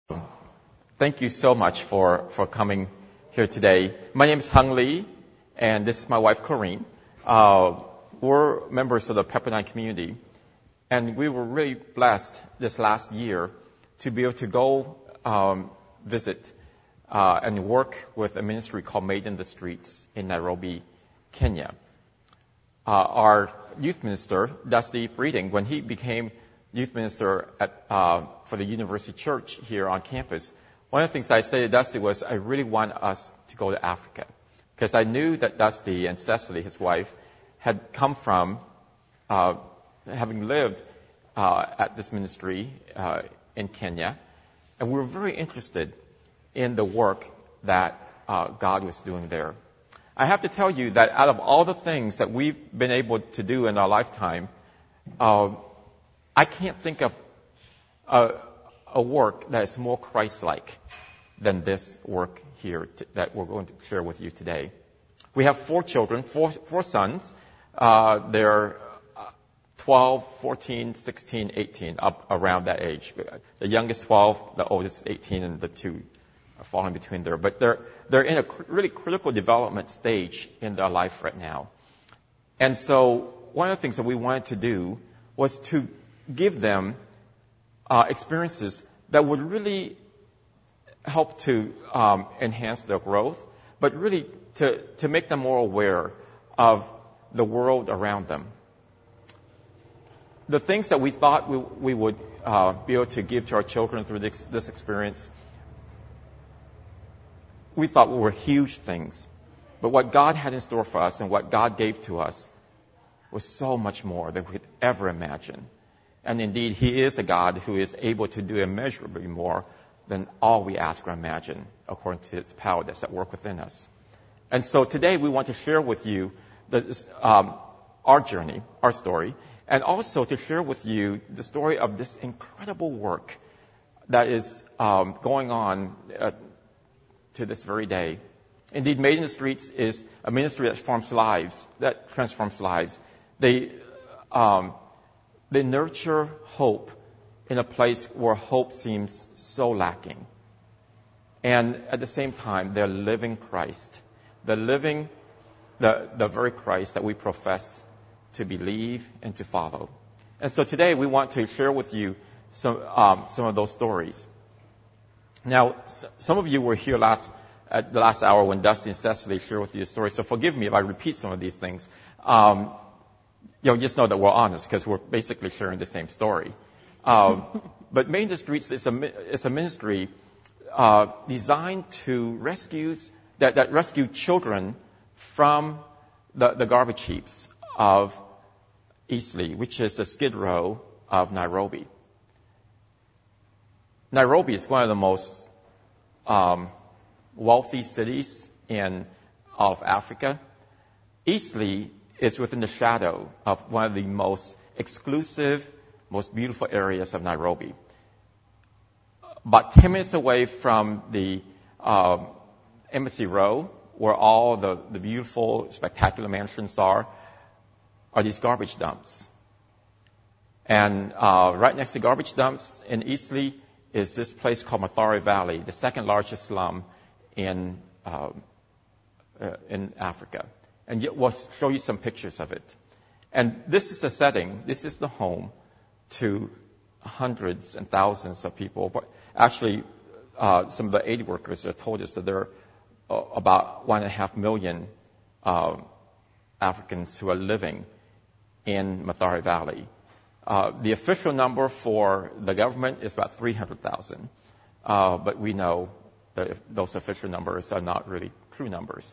Thank you so much for coming here today. My name is Hung Lee, and this is my wife, Corinne. We're members of the Pepperdine community, and we were really blessed this last year to be able to go visit and work with a ministry called Made in the Streets in Nairobi, Kenya. Our youth minister, Dusty Breeding, when he became youth minister for the University Church here on campus, one of the things I said to Dusty was, I really want us to go to Africa. Because I knew that Dusty and Cecily, his wife, had come from having lived at this ministry in Kenya. And we were very interested in the work that God was doing there. I have to tell you that out of all the things that we've been able to do in our lifetime, I can't think of a work that is more Christ-like than this work here that we're going to share with you today. We have 4 children, four sons. They're 12, 14, 16, 18, up around that age. The youngest 12, the oldest 18, and the 2 are falling between there. But they're in a really critical development stage in their life right now. And so one of the things that we wanted to do was to give them experiences that would really help to enhance their growth, but really to make them more aware of the world around them. The things that we thought we would be able to give to our children through this experience, we thought were huge things. But what God had in store for us and what God gave to us was so much more than we could ever imagine. And indeed, He is a God who is able to do immeasurably more than all we ask or imagine, according to His power that's at work within us. And so today we want to share with you our journey, our story, and also to share with you the story of this incredible work that is going on to this very day. Indeed, Made in the Streets is a ministry that transforms lives. They nurture hope in a place where hope seems so lacking. And at the same time, they're living Christ. They're living the very Christ that we profess to believe and to follow. And so today we want to share with you some of those stories. Now, some of you were here at the last hour when Dusty and Cecily shared with you a story, so forgive me if I repeat some of these things. Just know that we're honest because we're basically sharing the same story. But Made in the Streets is a ministry designed to rescue children from the garbage heaps of Eastleigh, which is the Skid Row of Nairobi. Nairobi is one of the most wealthy cities in all of Africa. Eastleigh is within the shadow of one of the most exclusive, most beautiful areas of Nairobi. About 10 minutes away from the Embassy Row, where all the beautiful, spectacular mansions are these garbage dumps. And right next to garbage dumps in Eastleigh is this place called Mathare Valley, the second largest slum in Africa. And yet we'll show you some pictures of it. And this is the setting, this is the home to hundreds and thousands of people. But actually, some of the aid workers have told us that there are about 1.5 million Africans who are living in Mathare Valley. The official number for the government is about 300,000. But we know that those official numbers are not really true numbers.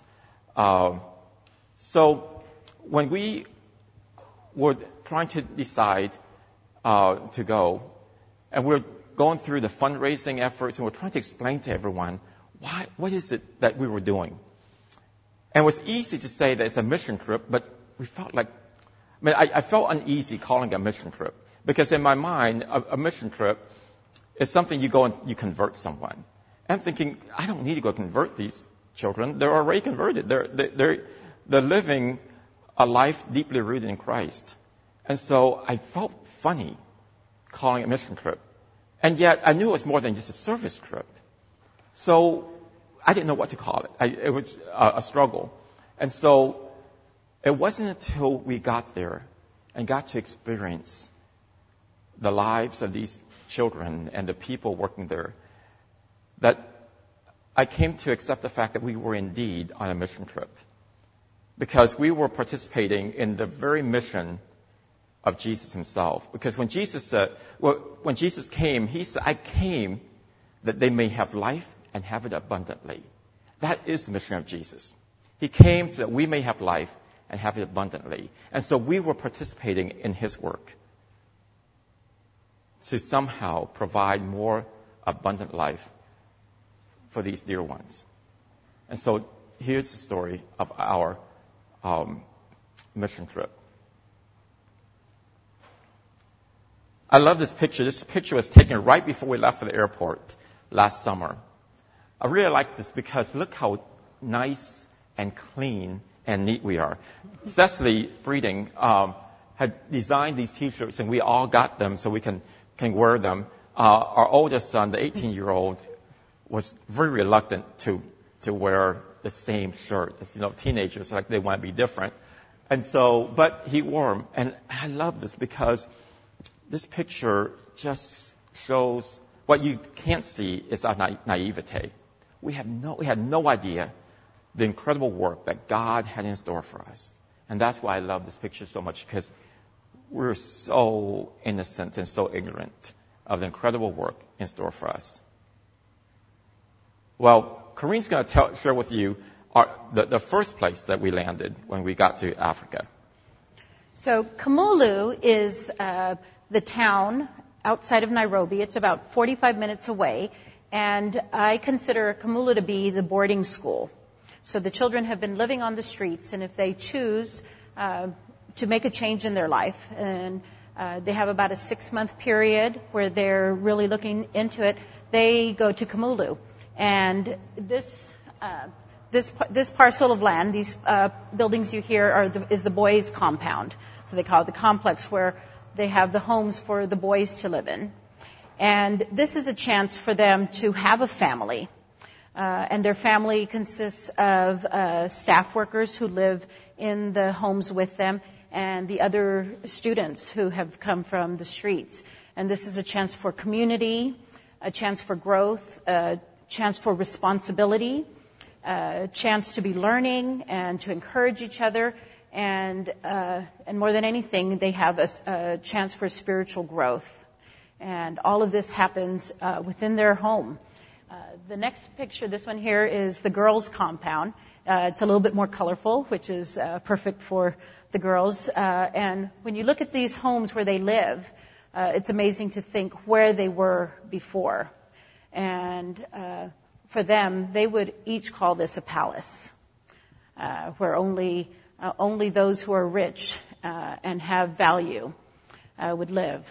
So when we were trying to decide to go, and we're going through the fundraising efforts, and we're trying to explain to everyone what is it that we were doing. And it was easy to say that it's a mission trip, but we felt like, I felt uneasy calling it a mission trip, because in my mind, a mission trip is something you go and you convert someone. I'm thinking, I don't need to go convert these children. They're already converted. They're living a life deeply rooted in Christ. And so I felt funny calling it a mission trip. And yet I knew it was more than just a service trip. So I didn't know what to call it. It was a struggle. And so it wasn't until we got there and got to experience the lives of these children and the people working there that I came to accept the fact that we were indeed on a mission trip. Because we were participating in the very mission of Jesus himself. Because when Jesus came, he said, I came that they may have life and have it abundantly. That is the mission of Jesus. He came so that we may have life and have it abundantly. And so we were participating in his work to somehow provide more abundant life for these dear ones. And so here's the story of our mission trip. I love this picture. This picture was taken right before we left for the airport last summer. I really like this because look how nice and clean and neat we are. Cecily Breeding had designed these T-shirts, and we all got them so we can wear them. Our oldest son, the 18-year-old, was very reluctant to wear the same shirt. As teenagers, like they want to be different. And so, but he wore them. And I love this because this picture just shows what you can't see is our naivete. We had no idea the incredible work that God had in store for us. And that's why I love this picture so much, because we're so innocent and so ignorant of the incredible work in store for us. Well, Corinne's going to share with you the first place that we landed when we got to Africa. So Kamulu is the town outside of Nairobi. It's about 45 minutes away. And I consider Kamulu to be the boarding school. So the children have been living on the streets, and if they choose to make a change in their life, and they have about a 6-month period where they're really looking into it, they go to Kamulu. And this parcel of land, these buildings you hear is the boys' compound. So they call it the complex, where they have the homes for the boys to live in. And this is a chance for them to have a family. And their family consists of staff workers who live in the homes with them and the other students who have come from the streets. And this is a chance for community, a chance for growth, a chance for responsibility, a chance to be learning and to encourage each other. And more than anything, they have a chance for spiritual growth. And all of this happens within their home. The next picture, this one here, is the girls' compound. It's a little bit more colorful, which is perfect for the girls. And when you look at these homes where they live, it's amazing to think where they were before. And for them, they would each call this a palace, where only those who are rich and have value would live.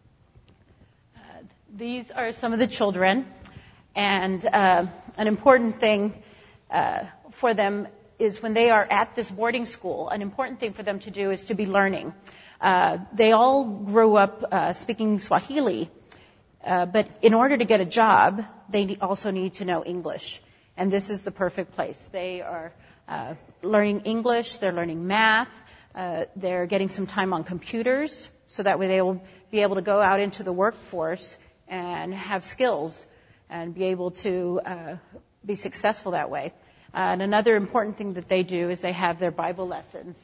These are some of the children, and an important thing for them is when they are at this boarding school, an important thing for them to do is to be learning. They all grew up speaking Swahili, but in order to get a job, they also need to know English, and this is the perfect place. They are learning English, they're learning math, they're getting some time on computers, so that way they will be able to go out into the workforce and have skills and be able to be successful that way. And another important thing that they do is they have their Bible lessons.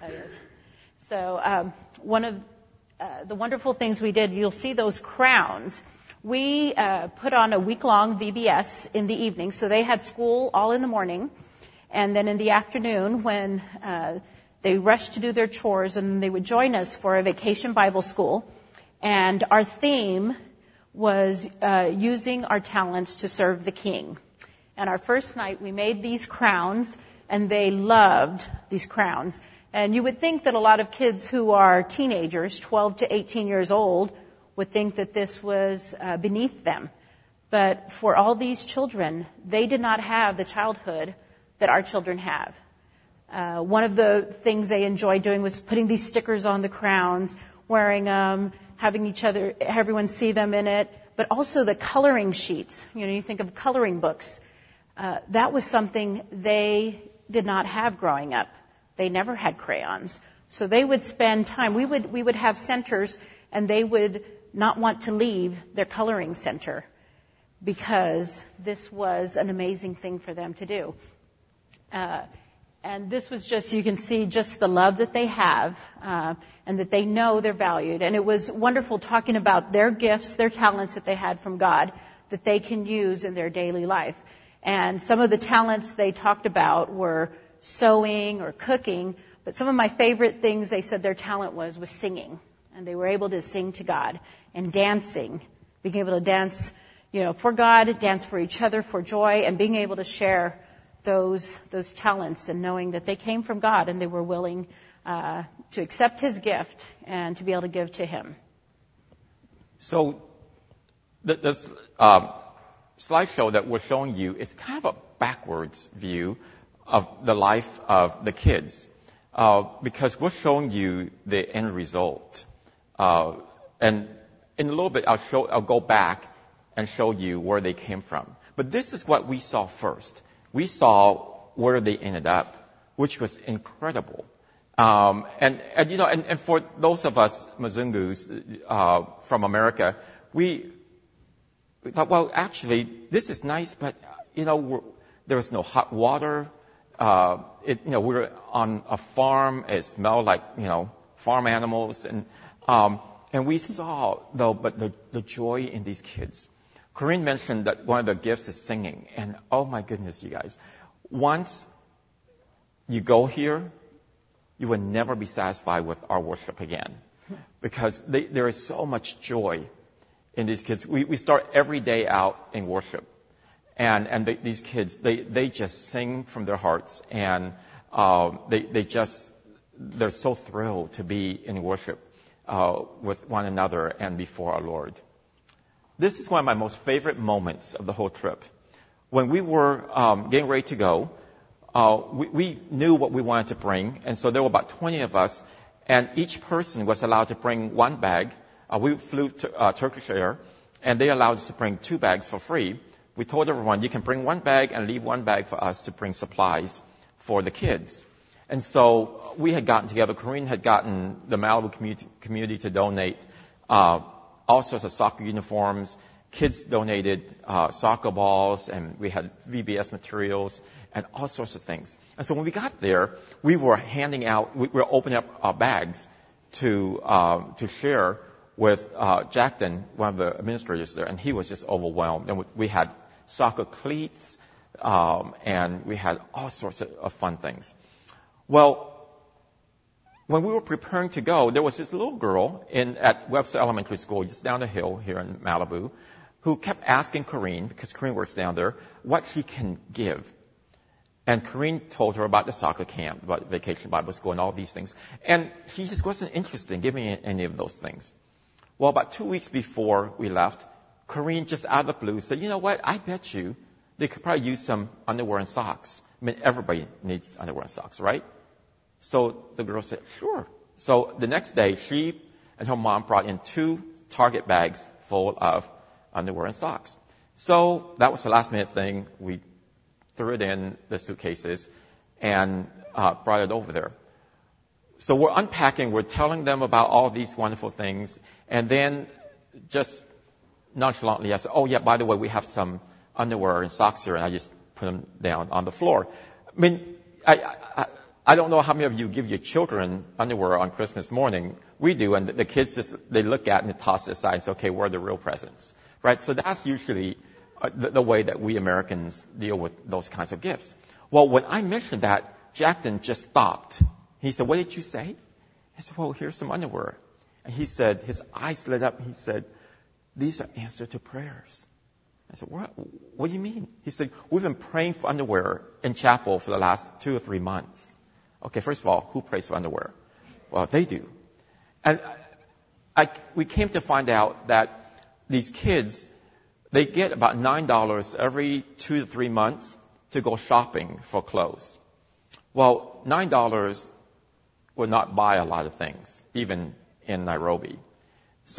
So one of the wonderful things we did, you'll see those crowns. We put on a week-long VBS in the evening, so they had school all in the morning. And then in the afternoon, when they rushed to do their chores, and they would join us for a vacation Bible school. And our theme was using our talents to serve the King. And our first night, we made these crowns, and they loved these crowns. And you would think that a lot of kids who are teenagers, 12 to 18 years old, would think that this was beneath them. But for all these children, they did not have the childhood that our children have. One of the things they enjoyed doing was putting these stickers on the crowns, wearing them, having everyone see them in it, but also the coloring sheets. You think of coloring books. That was something they did not have growing up. They never had crayons. So they would spend time. We would have centers, and they would not want to leave their coloring center because this was an amazing thing for them to do. And this was just, you can see just the love that they have, and that they know they're valued. And it was wonderful talking about their gifts, their talents that they had from God that they can use in their daily life. And some of the talents they talked about were sewing or cooking, but some of my favorite things they said their talent was singing. And they were able to sing to God, and dancing, being able to dance, for God, dance for each other, for joy, and being able to share those talents, and knowing that they came from God and they were willing to accept His gift and to be able to give to Him. So this slideshow that we're showing you is kind of a backwards view of the life of the kids, because we're showing you the end result. And in a little bit, I'll go back and show you where they came from. But this is what we saw first. We saw where they ended up, which was incredible. And for those of us Mzungus from America, we thought, well, actually, this is nice, but there was no hot water. We were on a farm. It smelled like farm animals, and we saw the joy in these kids. Corinne mentioned that one of the gifts is singing, and oh my goodness, you guys, once you go here, you will never be satisfied with our worship again, because there is so much joy in these kids. We start every day out in worship, and these kids, they just sing from their hearts, and they're so thrilled to be in worship with one another and before our Lord. This is one of my most favorite moments of the whole trip. When we were getting ready to go, we knew what we wanted to bring, and so there were about 20 of us, and each person was allowed to bring one bag. We flew to Turkish Air, and they allowed us to bring 2 bags for free. We told everyone, you can bring 1 bag and leave 1 bag for us to bring supplies for the kids. And so we had gotten together. Corinne had gotten the Malibu community to donate all sorts of soccer uniforms. Kids donated soccer balls, and we had VBS materials and all sorts of things. And so when we got there, we were opening up our bags to share with Jackson, one of the administrators there, and he was just overwhelmed. And we had soccer cleats, and we had all sorts of fun things. Well, when we were preparing to go, there was this little girl at Webster Elementary School, just down the hill here in Malibu, who kept asking Corinne, because Corinne works down there, what she can give. And Corinne told her about the soccer camp, about Vacation Bible School, and all these things. And she just wasn't interested in giving any of those things. Well, about 2 weeks before we left, Corinne, just out of the blue, said, you know what, I bet you they could probably use some underwear and socks. I mean, everybody needs underwear and socks, right? So the girl said, sure. So the next day, she and her mom brought in 2 Target bags full of underwear and socks. So that was the last minute thing. We threw it in the suitcases and brought it over there. So we're unpacking. We're telling them about all these wonderful things. And then just nonchalantly, I said, oh, yeah, by the way, we have some underwear and socks here. And I just put them down on the floor. I mean, I don't know how many of you give your children underwear on Christmas morning. We do, and the kids they look at it and toss it aside and say, okay, where are the real presents? Right? So that's usually the way that we Americans deal with those kinds of gifts. Well, when I mentioned that, Jackson just stopped. He said, what did you say? I said, well, here's some underwear. And he said, his eyes lit up, and he said, these are answers to prayers. I said, what do you mean? He said, we've been praying for underwear in chapel for the last 2 or 3 months. Okay, first of all, who prays for underwear? Well, they do. And we came to find out that these kids, they get about $9 every 2 to 3 months to go shopping for clothes. Well, $9 will not buy a lot of things, even in Nairobi. So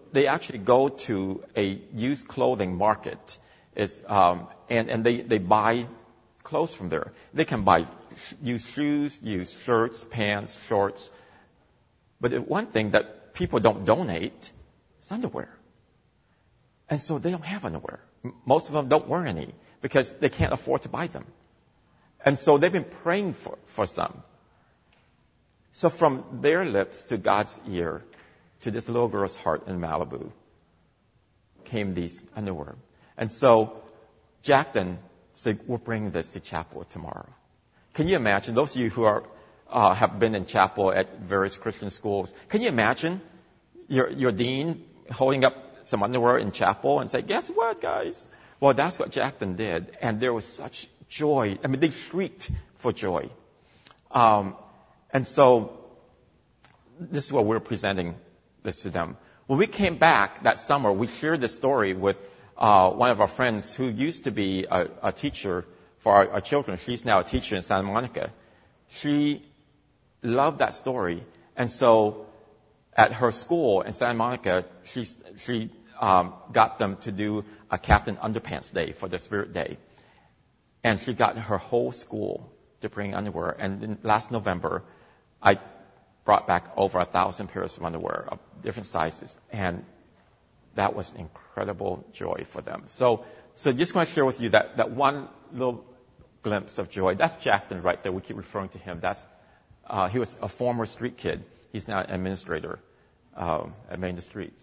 they actually go to a used clothing market, and they buy clothes from there. They can buy used shoes, used shirts, pants, shorts. But the one thing that people don't donate is underwear. And so they don't have underwear. Most of them don't wear any because they can't afford to buy them. And so they've been praying for some. So from their lips to God's ear, to this little girl's heart in Malibu, came these underwear. And so Jackson said, we're bringing this to chapel tomorrow. Can you imagine, those of you who have been in chapel at various Christian schools, can you imagine your dean holding up some underwear in chapel and say, guess what, guys? Well, that's what Jackson did. And there was such joy. I mean, they shrieked for joy. And so this is what we're presenting this to them. When we came back that summer, we shared this story with one of our friends who used to be a teacher for our children. She's now a teacher in Santa Monica. She loved that story. And so at her school in Santa Monica, she got them to do a Captain Underpants Day for the Spirit Day. And she got her whole school to bring underwear. And in last November, I brought back over 1,000 pairs of underwear of different sizes. And that was incredible joy for them. So just want to share with you that one little glimpse of joy. That's Jackson right there. We keep referring to him. He was a former street kid. He's now an administrator at Main Streets.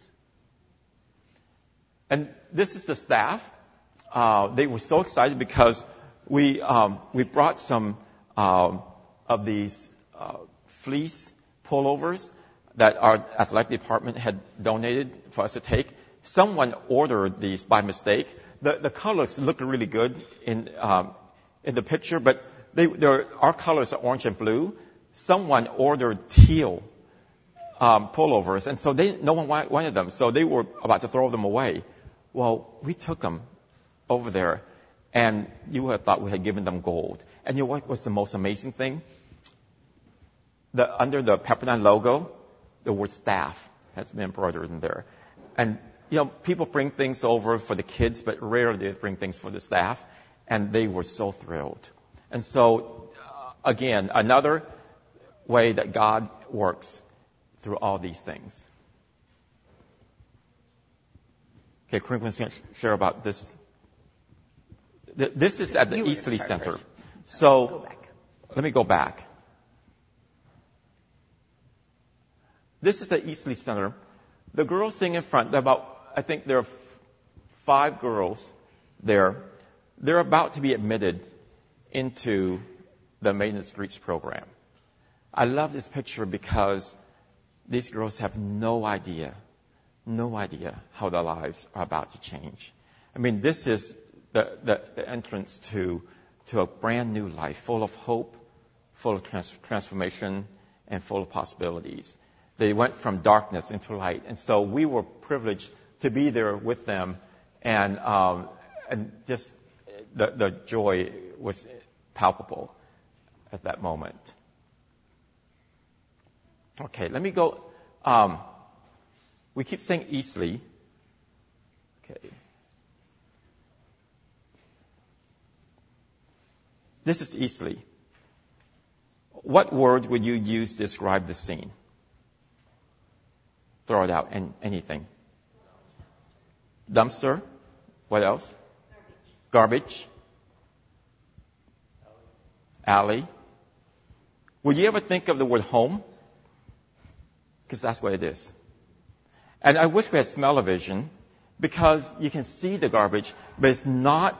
And this is the staff. They were so excited because we brought some of these fleece pullovers that our athletic department had donated for us to take. Someone ordered these by mistake. The colors look really good in the picture, but our colors are orange and blue. Someone ordered teal pullovers, and so no one wanted them, so they were about to throw them away. Well, we took them over there, and you would have thought we had given them gold. And you know what was the most amazing thing? Under the Pepperdine logo, the word staff has been embroidered in there. And, people bring things over for the kids, but rarely they bring things for the staff. And they were so thrilled. And so, again, another way that God works through all these things. Okay, Quinklin's going to share about this. This is at the Eastleigh Center. So, let me go back. This is the Eastleigh Center. The girls sitting in front, I think there are 5 girls there. They're about to be admitted into the Maiden Streets program. I love this picture because these girls have no idea how their lives are about to change. I mean, this is the entrance to a brand new life, full of hope, full of transformation, and full of possibilities. They went from darkness into light. And so we were privileged to be there with them. And just the joy was palpable at that moment. Okay, let me go. We keep saying Eastleigh. Okay. This is Eastleigh. What word would you use to describe the scene? Throw it out, and anything. Dumpster. What else? Garbage. Alley. Would you ever think of the word home? Because that's what it is. And I wish we had smell-o-vision, because you can see the garbage, but it's not,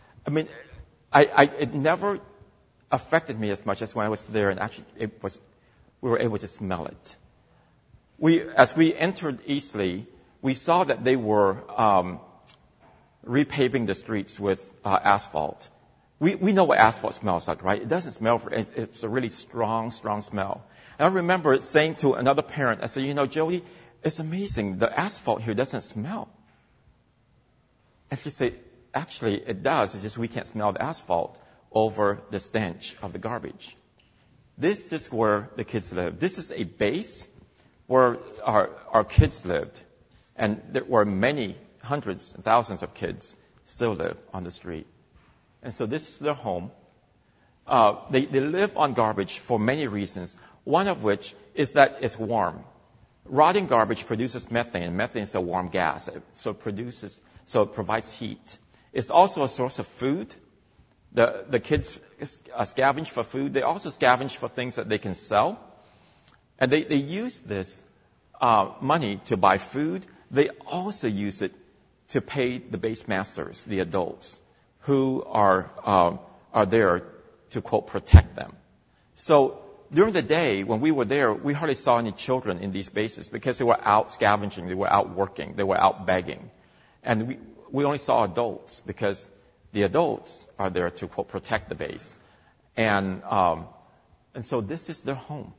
it never affected me as much as when I was there, and actually we were able to smell it. As we entered Eastleigh, we saw that they were repaving the streets with asphalt. We know what asphalt smells like, right? It doesn't smell, it's a really strong smell. And I remember saying to another parent, I said, Jody, it's amazing. The asphalt here doesn't smell. And she said, actually, it does. It's just we can't smell the asphalt over the stench of the garbage. This is where the kids live. This is a base where our kids lived. And there were many, hundreds and thousands of kids still live on the street. And so this is their home. They live on garbage for many reasons, one of which is that it's warm. Rotting garbage produces methane, and methane is a warm gas, so it provides heat. It's also a source of food. The kids scavenge for food. They also scavenge for things that they can sell. And they use this money to buy food. They also use it to pay the base masters, the adults, who are there to, quote, protect them. So during the day, when we were there, we hardly saw any children in these bases because they were out scavenging, they were out working, they were out begging. And we only saw adults because the adults are there to, quote, protect the base. And so this is their home.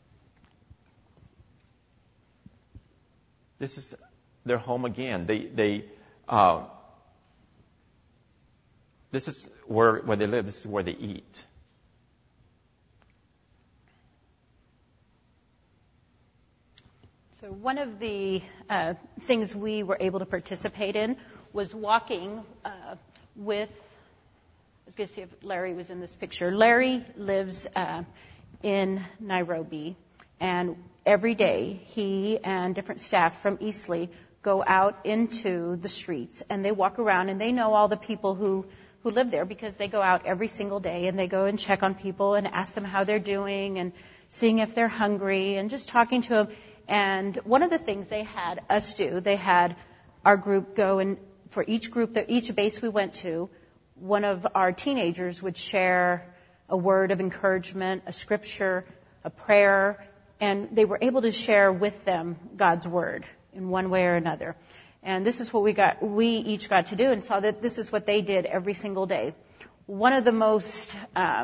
This is their home again. This is where they live. This is where they eat. So one of the things we were able to participate in was walking with, I was going to see if Larry was in this picture. Larry lives in Nairobi, and every day he and different staff from Eastleigh go out into the streets, and they walk around, and they know all the people who live there because they go out every single day, and they go and check on people and ask them how they're doing and seeing if they're hungry and just talking to them. And one of the things they had us do, they had our group go, and for each group, each base we went to, one of our teenagers would share a word of encouragement, a scripture, a prayer, and they were able to share with them God's word in one way or another. And this is what we each got to do, and saw that this is what they did every single day. One of the most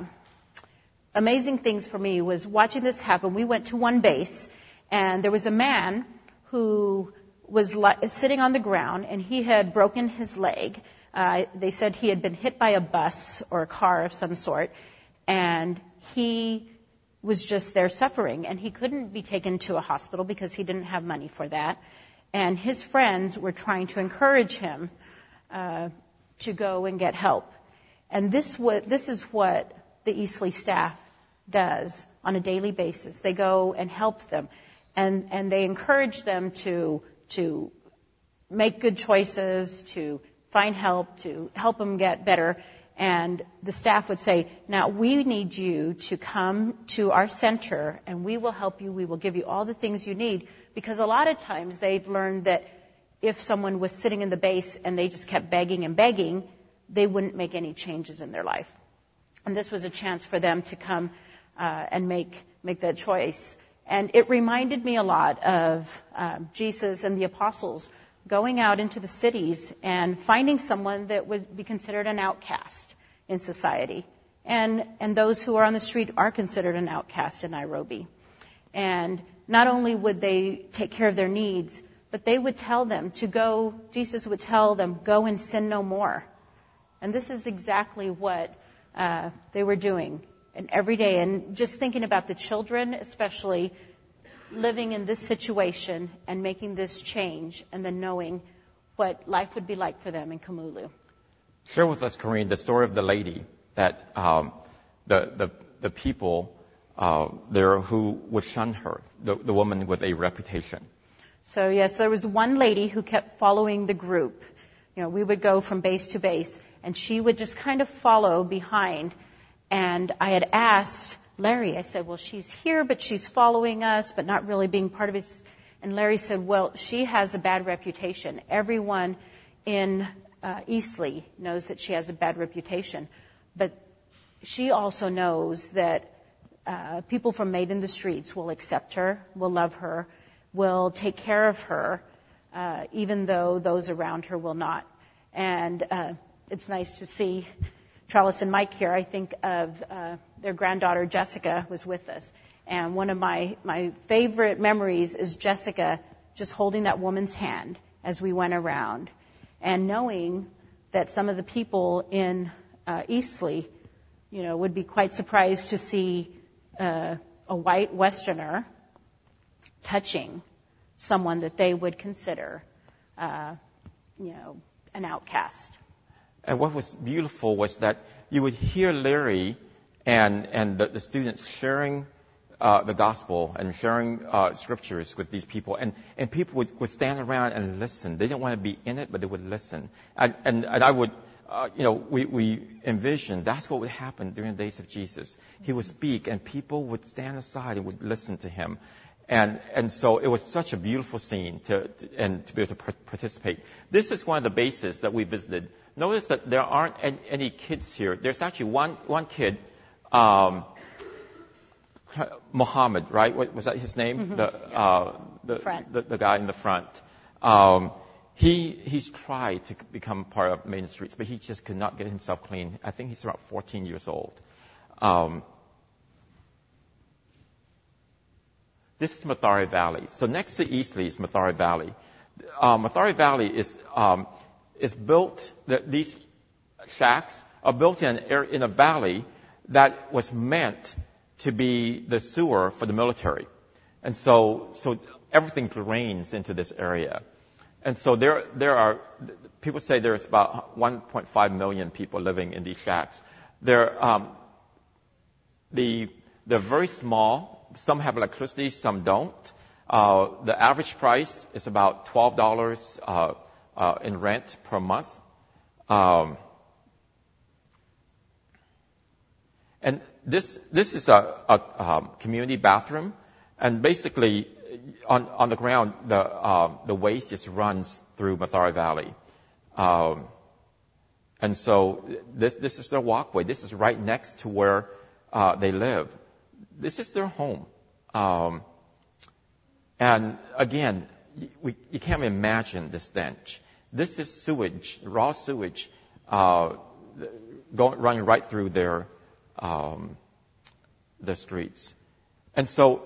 amazing things for me was watching this happen. We went to one base, and there was a man who was sitting on the ground, and he had broken his leg. They said he had been hit by a bus or a car of some sort, and he was just there suffering, and he couldn't be taken to a hospital because he didn't have money for that. And his friends were trying to encourage him to go and get help. And this is what the Eastleigh staff does on a daily basis. They go and help them, and they encourage them to make good choices, to find help, to help them get better. And the staff would say, now we need you to come to our center, and we will help you. We will give you all the things you need. Because a lot of times they've learned that if someone was sitting in the base and they just kept begging and begging, they wouldn't make any changes in their life. And this was a chance for them to come and make that choice. And it reminded me a lot of Jesus and the apostles going out into the cities and finding someone that would be considered an outcast in society. And those who are on the street are considered an outcast in Nairobi. And not only would they take care of their needs, but they would tell them to go, Jesus would tell them, go and sin no more. And this is exactly what they were doing. And every day, and just thinking about the children, especially living in this situation and making this change, and then knowing what life would be like for them in Kamulu. Share with us, Corinne, the story of the lady that the people there who would shun her, the woman with a reputation. So yes, there was one lady who kept following the group. You know, we would go from base to base, and she would just kind of follow behind. And I had asked Larry, I said, well, she's here, but she's following us, but not really being part of it. And Larry said, well, she has a bad reputation. Everyone in Eastleigh knows that she has a bad reputation. But she also knows that people from Made in the Streets will accept her, will love her, will take care of her, even though those around her will not. And it's nice to see Charles and Mike here. I think of their granddaughter Jessica was with us. And one of my favorite memories is Jessica just holding that woman's hand as we went around, and knowing that some of the people in Eastleigh, you know, would be quite surprised to see a white Westerner touching someone that they would consider an outcast. And what was beautiful was that you would hear Larry and the students sharing the gospel and sharing scriptures with these people. And people would stand around and listen. They didn't want to be in it, but they would listen. And I would, we envisioned that's what would happen during the days of Jesus. He would speak, and people would stand aside and would listen to him. And so it was such a beautiful scene to be able to participate. This is one of the bases that we visited. Notice that there aren't any kids here. There's actually one kid, Muhammad, right? What was that his name? Mm-hmm. The guy in the front. He's tried to become part of Main Streets, but he just could not get himself clean. I think he's about 14 years old. This is Mathare Valley. So next to Eastleigh is Mathare Valley. Mathare Valley is built. These shacks are built in a valley that was meant to be the sewer for the military, and so everything drains into this area. And so there are people say there's about 1.5 million people living in these shacks. They're very small. Some have electricity, some don't. The average price is about $12 in rent per month. And this is a community bathroom, and basically on the ground the waste just runs through Mathare Valley. And so this is their walkway. This is right next to where they live. This is their home. And again, you can't imagine the stench. This is sewage, raw sewage, running right through the streets. And so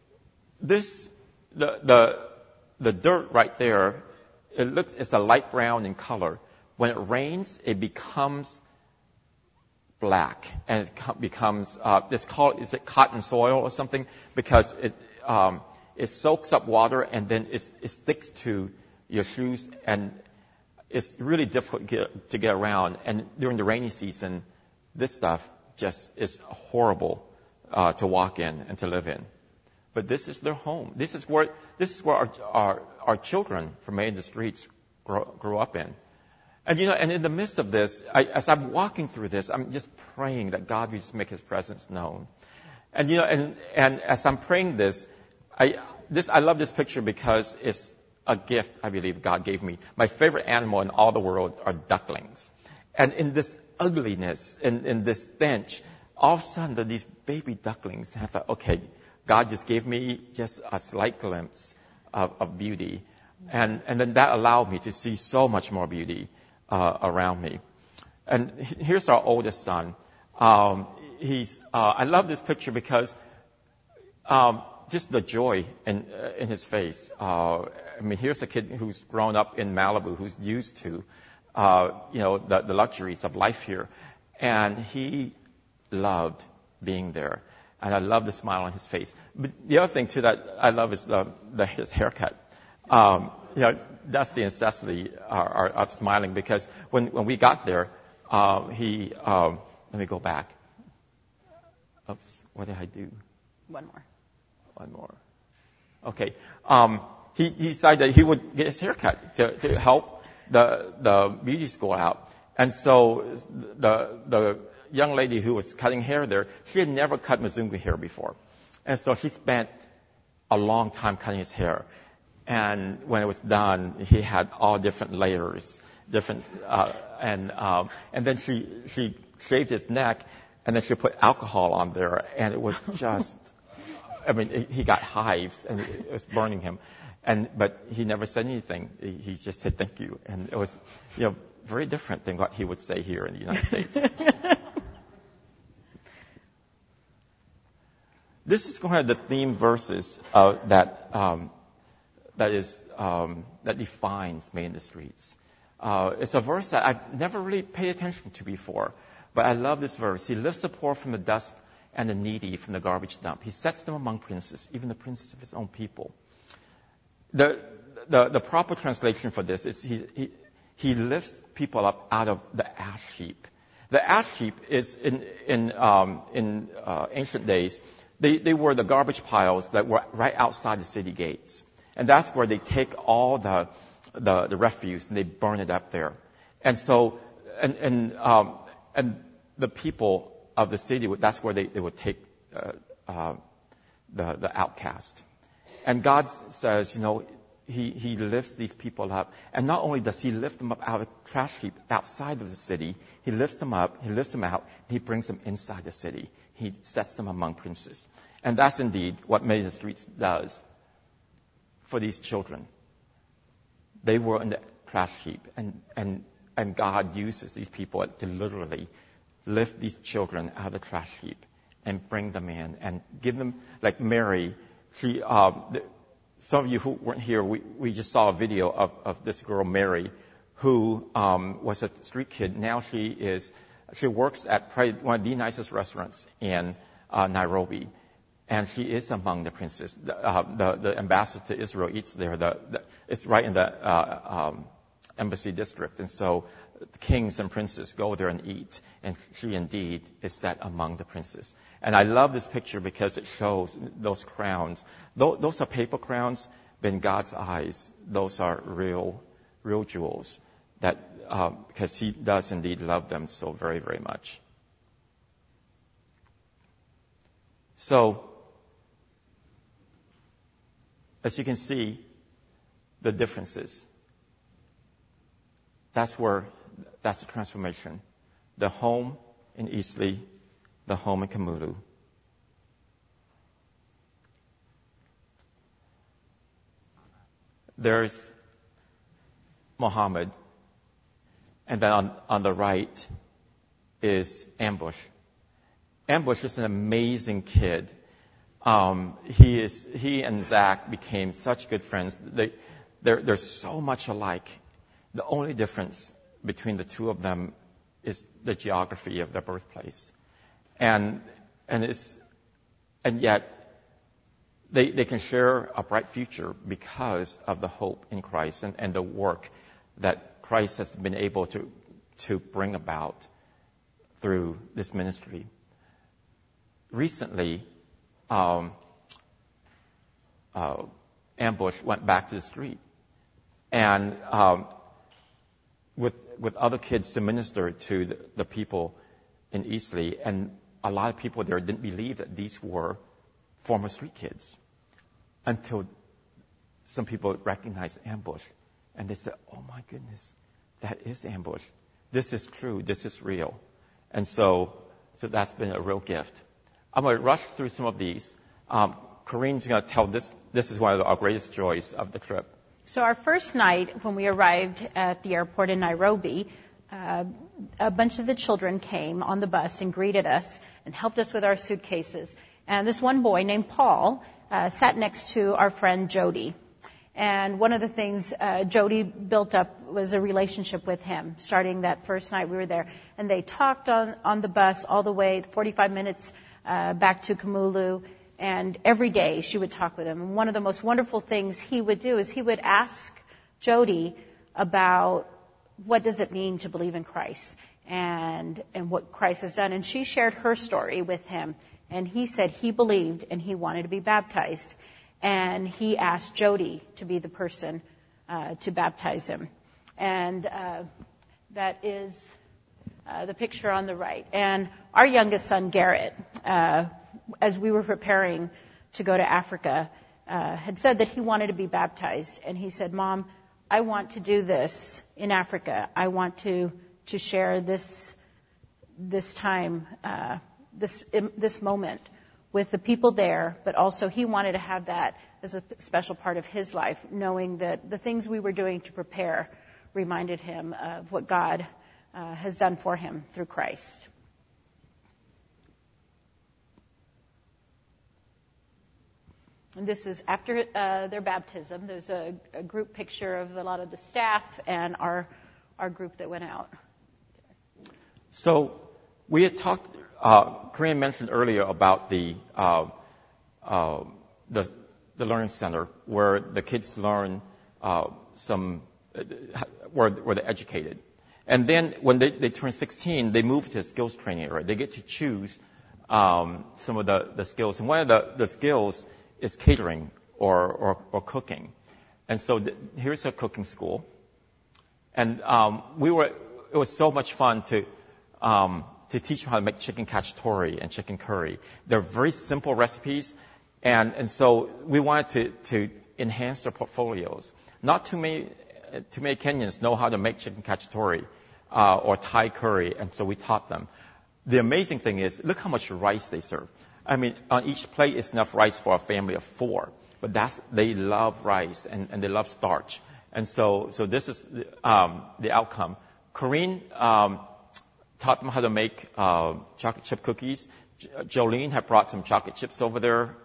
the dirt right there, it's a light brown in color. When it rains, it becomes black, and it becomes is it cotton soil or something? Because it soaks up water, and then it sticks to your shoes, and it's really difficult to get around. And during the rainy season, this stuff just is horrible to walk in and to live in. But this is their home. This is where our children from Main Streets grew up in. And and in the midst of this, as I'm walking through this, I'm just praying that God will just make His presence known. And and as I'm praying this, I love this picture because it's a gift I believe God gave me. My favorite animal in all the world are ducklings. And in this ugliness, in this stench, all of a sudden there are these baby ducklings. And I thought, okay, God just gave me just a slight glimpse of beauty. And then that allowed me to see so much more beauty around me. And here's our oldest son. I love this picture because just the joy in his face. Here's a kid who's grown up in Malibu, who's used to the luxuries of life here, and he loved being there. And I love the smile on his face. But the other thing too that I love is his haircut. That's the necessity of smiling, because when we got there, let me go back. Oops, what did I do? One more. Okay. He decided that he would get his haircut to help the beauty school out. And so the young lady who was cutting hair there, she had never cut Mzungu hair before. And so he spent a long time cutting his hair. And when it was done, he had all different layers, and then she shaved his neck, and then she put alcohol on there, and it was just, he got hives, and it was burning him. But he never said anything. He just said thank you, and it was, very different than what he would say here in the United States. This is one of the theme verses that defines Main Streets. It's a verse that I've never really paid attention to before, but I love this verse. He lifts the poor from the dust and the needy from the garbage dump. He sets them among princes, even the princes of his own people. the proper translation for this is he lifts people up out of the ash heap. The ash heap is in ancient days, they were the garbage piles that were right outside the city gates. And that's where they take all the refuse and they burn it up there. And so, and the people of the city, that's where they would take the outcast. And God says, He lifts these people up. And not only does He lift them up out of the trash heap outside of the city, He lifts them up, He lifts them out, and He brings them inside the city. He sets them among princes. And that's indeed what Made the Streets does for these children. They were in the trash heap, and God uses these people to literally lift these children out of the trash heap and bring them in and give them, like Mary, some of you who weren't here, we just saw a video of this girl, Mary, who was a street kid. Now she works at probably one of the nicest restaurants in Nairobi. And she is among the princes. The ambassador to Israel eats there. It's right in the embassy district. And so the kings and princes go there and eat. And she indeed is set among the princes. And I love this picture because it shows those crowns. Those are paper crowns, but in God's eyes, those are real jewels. Because He does indeed love them so very, very much. So, as you can see, the differences. That's the transformation. The home in Eastleigh, the home in Kamulu. There's Muhammad, and then on the right is Ambush. Ambush is an amazing kid. He and Zach became such good friends. They're so much alike. The only difference between the two of them is the geography of their birthplace, and yet they can share a bright future because of the hope in Christ and the work that Christ has been able to bring about through this ministry. Recently, Ambush went back to the street and with other kids to minister to the people in Eastleigh, and a lot of people there didn't believe that these were former street kids until some people recognized Ambush, and they said, "Oh my goodness, that is Ambush. This is true. This is real." And so that's been a real gift. I'm going to rush through some of these. Corinne's going to tell this. This is one of our greatest joys of the trip. So our first night, when we arrived at the airport in Nairobi, a bunch of the children came on the bus and greeted us and helped us with our suitcases. And this one boy named Paul sat next to our friend Jody. And one of the things Jody built up was a relationship with him, starting that first night we were there. And they talked on the bus all the way, 45 minutes back to Kamulu. And every day she would talk with him. And one of the most wonderful things he would do is he would ask Jody about what does it mean to believe in Christ and what Christ has done. And she shared her story with him. And he said he believed and he wanted to be baptized. And he asked Jody to be the person to baptize him. And that is the picture on the right. And our youngest son, Garrett, as we were preparing to go to Africa, had said that he wanted to be baptized. And he said, "Mom, I want to do this in Africa. I want to share this time, this moment with the people there." But also he wanted to have that as a special part of his life, knowing that the things we were doing to prepare reminded him of what God has done for him through Christ. And this is after their baptism. There's a group picture of a lot of the staff and our group that went out. So we had talked. Corinne mentioned earlier about the learning center where the kids learn where they're educated. And then when they turn 16, they move to a skills training area. They get to choose some of the skills. And one of the skills is catering or cooking. And so here's a cooking school. And it was so much fun to teach them how to make chicken cacciatore and chicken curry. They're very simple recipes. And so we wanted to enhance their portfolios. Not too many Kenyans know how to make chicken cacciatore or Thai curry, and so we taught them. The amazing thing is, look how much rice they serve. I mean, on each plate is enough rice for a family of 4. But they love rice and they love starch. And so this is the outcome. Corinne taught them how to make chocolate chip cookies. Jolene had brought some chocolate chips over there,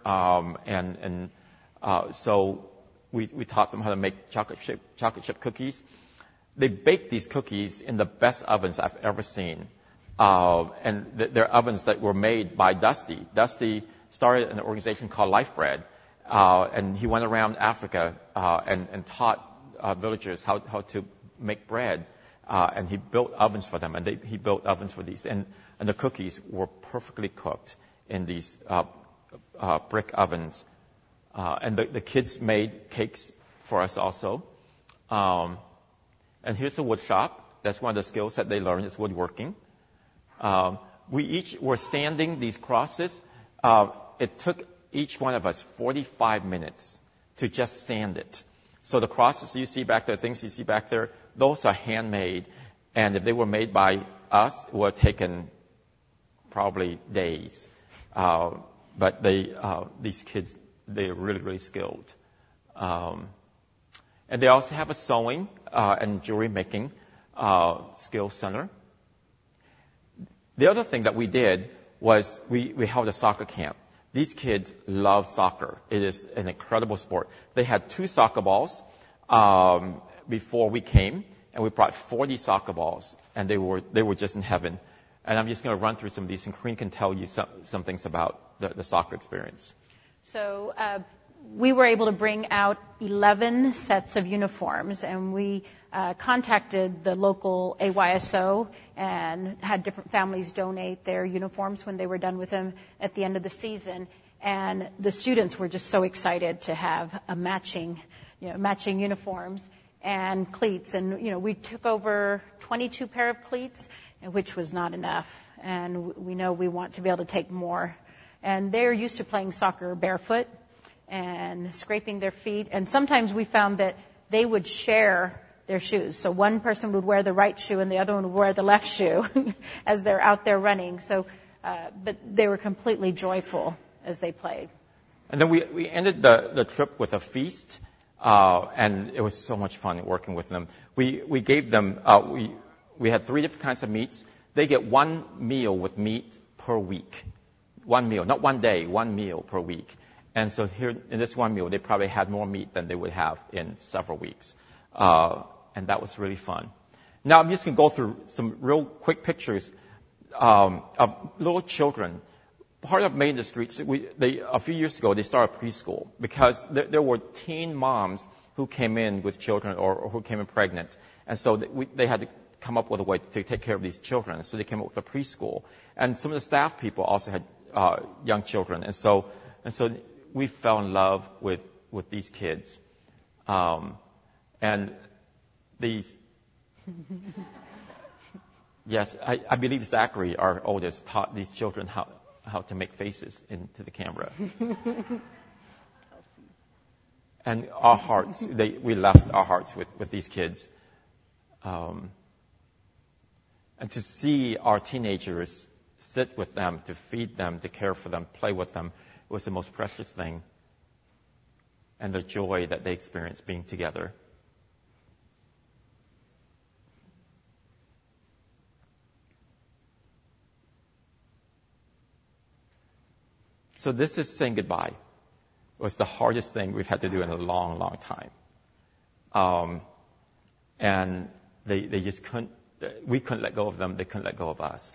so we taught them how to make chocolate chip cookies. They baked these cookies in the best ovens I've ever seen. And they're ovens that were made by Dusty. Dusty started an organization called Life Bread, and he went around Africa and taught villagers how to make bread. And he built ovens for them, and he built ovens for these. And the cookies were perfectly cooked in these brick ovens. And the kids made cakes for us also. And here's the wood shop. That's one of the skills that they learned is woodworking. We each were sanding these crosses. It took each one of us 45 minutes to just sand it. So the crosses you see back there, things you see back there, those are handmade. And if they were made by us, it would have taken probably days. But these kids, they're really, really skilled. And they also have a sewing and jewelry making skill center. The other thing that we did was we held a soccer camp. These kids love soccer. It is an incredible sport. They had 2 soccer balls before we came, and we brought 40 soccer balls, and they were just in heaven. And I'm just going to run through some of these, and Corinne can tell you some things about the soccer experience. So we were able to bring out 11 sets of uniforms, and we contacted the local AYSO and had different families donate their uniforms when they were done with them at the end of the season. And the students were just so excited to have a matching uniforms and cleats. And, we took over 22 pair of cleats, which was not enough. And we know we want to be able to take more. And they're used to playing soccer barefoot and scraping their feet. And sometimes we found that they would share their shoes. So one person would wear the right shoe and the other one would wear the left shoe as they're out there running. So, but they were completely joyful as they played. And then we ended the trip with a feast, and it was so much fun working with them. We gave them, we had 3 different kinds of meats. They get 1 meal with meat per week. 1 meal, not 1 day, 1 meal per week. And so here in this 1 meal, they probably had more meat than they would have in several weeks. And that was really fun. Now I'm just going to go through some real quick pictures of little children. Part of Made in the Streets, a few years ago, they started preschool because there were teen moms who came in with children or who came in pregnant. And so they had to come up with a way to take care of these children. So they came up with a preschool. And some of the staff people also had young children. And so we fell in love with these kids. And these, yes, I believe Zachary, our oldest, taught these children how to make faces into the camera. And our hearts, we left our hearts with these kids. And to see our teenagers sit with them, to feed them, to care for them, play with them, was the most precious thing. And the joy that they experienced being together. So this is saying goodbye. It was the hardest thing we've had to do in a long, long time. And they just we couldn't let go of them. They couldn't let go of us.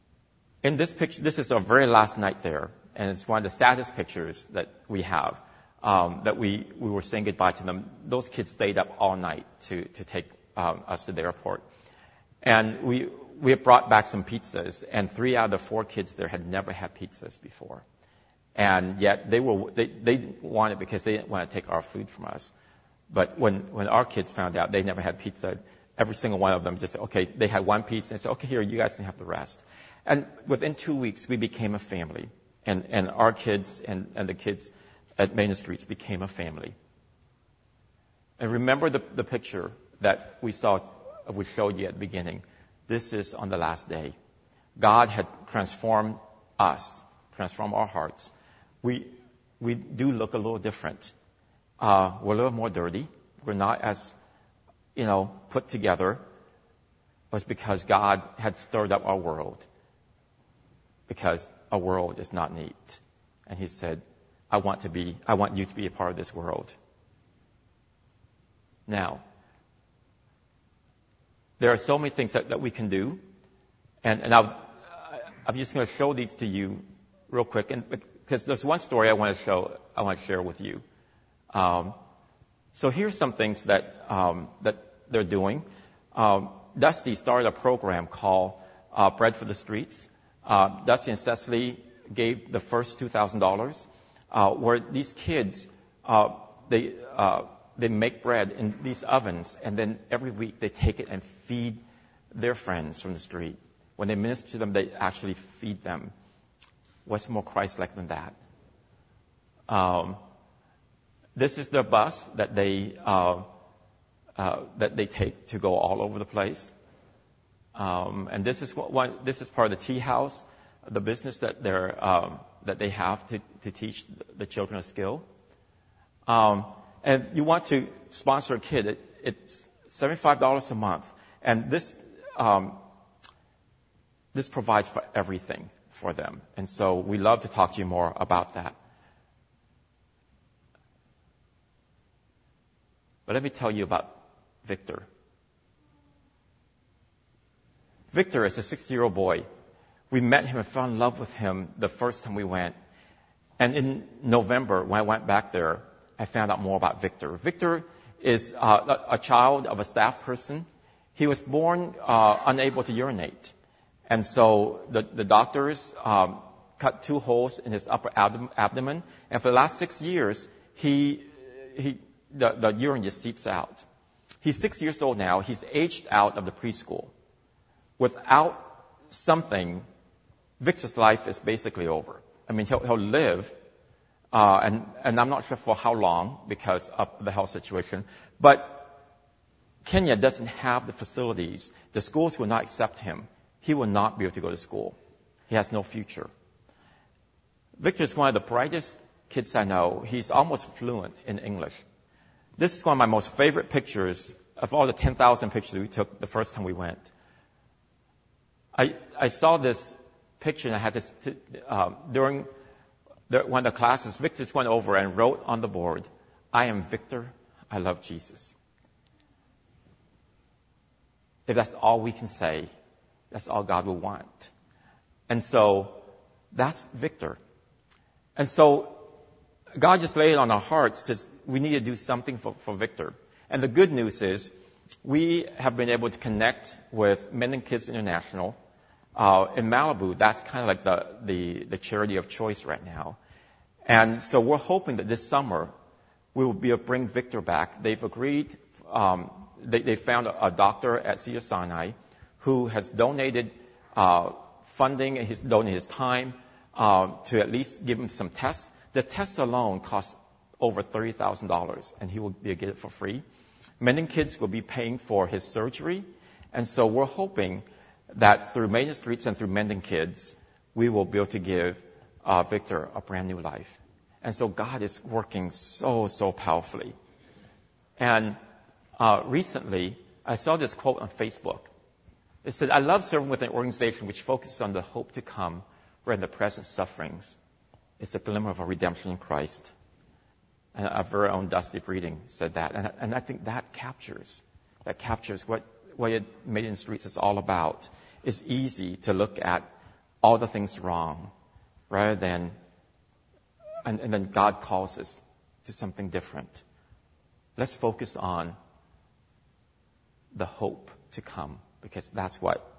In this picture, this is our very last night there. And it's one of the saddest pictures that we have. that we were saying goodbye to them, those kids stayed up all night to take us to the airport. And we had brought back some pizzas, and 3 out of the 4 kids there had never had pizzas before. And yet they didn't want it because they didn't want to take our food from us. But when our kids found out they never had pizza, every single one of them just said, okay, they had 1 pizza and said, okay, here, you guys can have the rest. And within 2 weeks, we became a family. And our kids and the kids at Main Streets became a family. And remember the picture that we showed you at the beginning. This is on the last day. God had transformed us, transformed our hearts. We do look a little different. We're a little more dirty. We're not as, put together. It was because God had stirred up our world. Because our world is not neat. And He said, I want you to be a part of this world. Now, there are so many things that we can do. And I'm just going to show these to you real quick. And because there's one story I want to share with you. So here's some things that they're doing. Dusty started a program called Bread for the Streets. Dusty and Cecily gave the first $2,000, where these kids, they make bread in these ovens, and then every week they take it and feed their friends from the street. When they minister to them, they actually feed them. What's more Christ-like than that? This is their bus that they take to go all over the place. And this is part of the Tea House, the business that they have to teach the children a skill. And you want to sponsor a kid, it's $75 a month. And this provides for everything for them. And so we love to talk to you more about that. But let me tell you about Victor. Victor is a 6-year-old boy. We met him and fell in love with him the first time we went. And in November, when I went back there, I found out more about Victor. Victor is a child of a staff person. He was born unable to urinate. And so the doctors cut 2 holes in his upper abdomen. And for the last 6 years, the urine just seeps out. He's 6 years old now. He's aged out of the preschool. Without something, Victor's life is basically over. I mean, he'll live, and I'm not sure for how long because of the health situation. But Kenya doesn't have the facilities. The schools will not accept him. He will not be able to go to school. He has no future. Victor is one of the brightest kids I know. He's almost fluent in English. This is one of my most favorite pictures of all the 10,000 pictures we took the first time we went. I saw this picture and I had this, during one of the classes, Victor just went over and wrote on the board, I am Victor, I love Jesus. If that's all we can say, that's all God will want. And so, that's Victor. And so, God just laid it on our hearts we need to do something for Victor. And the good news is, we have been able to connect with Men and Kids International. In Malibu, that's kind of like the charity of choice right now. And so we're hoping that this summer we will be able to bring Victor back. They've agreed, they found a doctor at Cedar Sinai who has donated funding and he's donated his time to at least give him some tests. The tests alone cost over $30,000 and he will be able to get it for free. Men and Kids will be paying for his surgery. And so we're hoping that through Main Streets and through Mending Kids, we will be able to give Victor a brand new life. And so God is working so powerfully. And recently, I saw this quote on Facebook. It said, I love serving with an organization which focuses on the hope to come, where in the present sufferings is a glimmer of a redemption in Christ. And our very own Dusty Breeding said that. And I think that captures what Made in Streets is all about. It's easy to look at all the things wrong rather than, and then God calls us to something different. Let's focus on the hope to come, because that's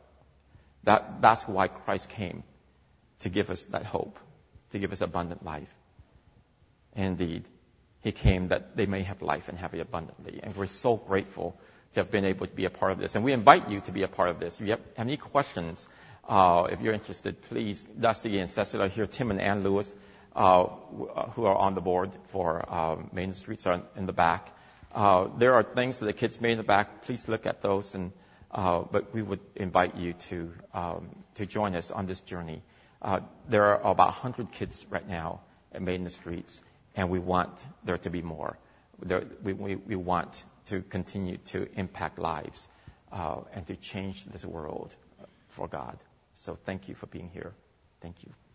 why Christ came, to give us that hope, to give us abundant life. Indeed, He came that they may have life and have it abundantly. And we're so grateful to have been able to be a part of this. And we invite you to be a part of this. If you have any questions, if you're interested, please, Dusty and Cecil are here. Tim and Ann Lewis, who are on the board for Main Streets, are in the back. There are things that the kids made in the back. Please look at those. But we would invite you to join us on this journey. There are about 100 kids right now at Main Streets, and we want there to be more. We want to continue to impact lives and to change this world for God. So thank you for being here. Thank you.